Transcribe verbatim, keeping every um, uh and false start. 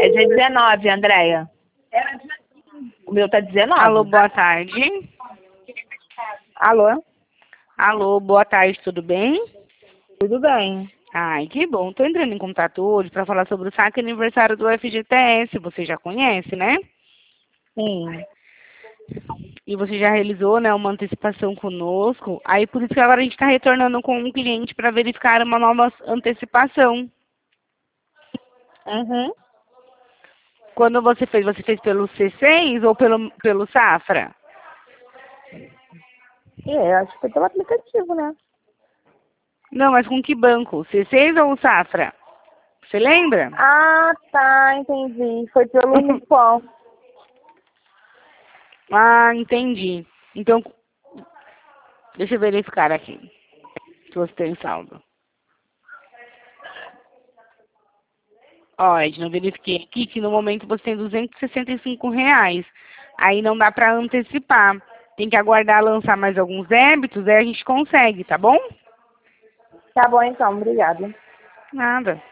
É dia dezenove, Andréia. O meu tá dezenove. Alô, boa tarde. Alô? Alô, boa tarde, tudo bem? Tudo bem. Ai, que bom. Tô entrando em contato hoje para falar sobre o saque aniversário do F G T S. Você já conhece, né? Sim. E você já realizou, né, uma antecipação conosco. Aí, por isso que agora a gente está retornando com um cliente para verificar uma nova antecipação. Uhum. Quando você fez, você fez pelo C seis ou pelo, pelo Safra? É, acho que foi pelo aplicativo, né? Não, mas com que banco? C seis ou Safra? Você lembra? Ah, tá, entendi. Foi pelo Nippon. Ah, entendi. Então, deixa eu verificar aqui se você tem saldo. Ó, Edna, eu verifiquei aqui que no momento você tem duzentos e sessenta e cinco reais. Aí não dá para antecipar. Tem que aguardar lançar mais alguns débitos, aí a gente consegue, tá bom? Tá bom então, obrigada. Nada.